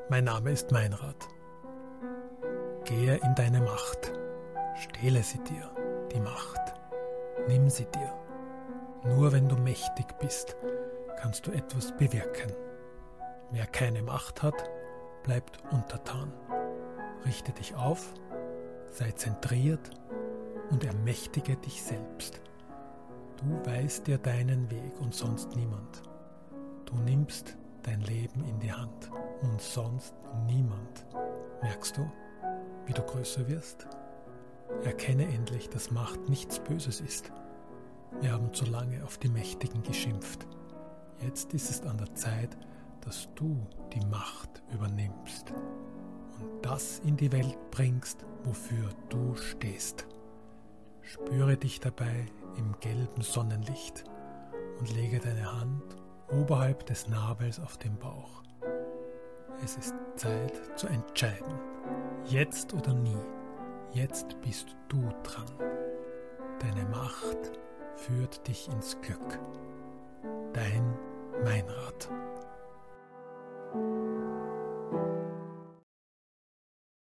Mein Name ist Meinrad. Gehe in deine Macht. Stehle sie dir, die Macht. Nimm sie dir. Nur wenn du mächtig bist, kannst du etwas bewirken. Wer keine Macht hat, bleibt untertan. Richte dich auf, sei zentriert und ermächtige dich selbst. Du weißt dir deinen Weg und sonst niemand. Du nimmst dein Leben in die Hand und sonst niemand. Merkst du, wie du größer wirst? Erkenne endlich, dass Macht nichts Böses ist. Wir haben zu lange auf die Mächtigen geschimpft. Jetzt ist es an der Zeit, dass du die Macht übernimmst und das in die Welt bringst, wofür du stehst. Spüre dich dabei im gelben Sonnenlicht und lege deine Hand oberhalb des Nabels auf den Bauch. Es ist Zeit zu entscheiden. Jetzt oder nie. Jetzt bist du dran. Deine Macht führt dich ins Glück. Dein Meinrad.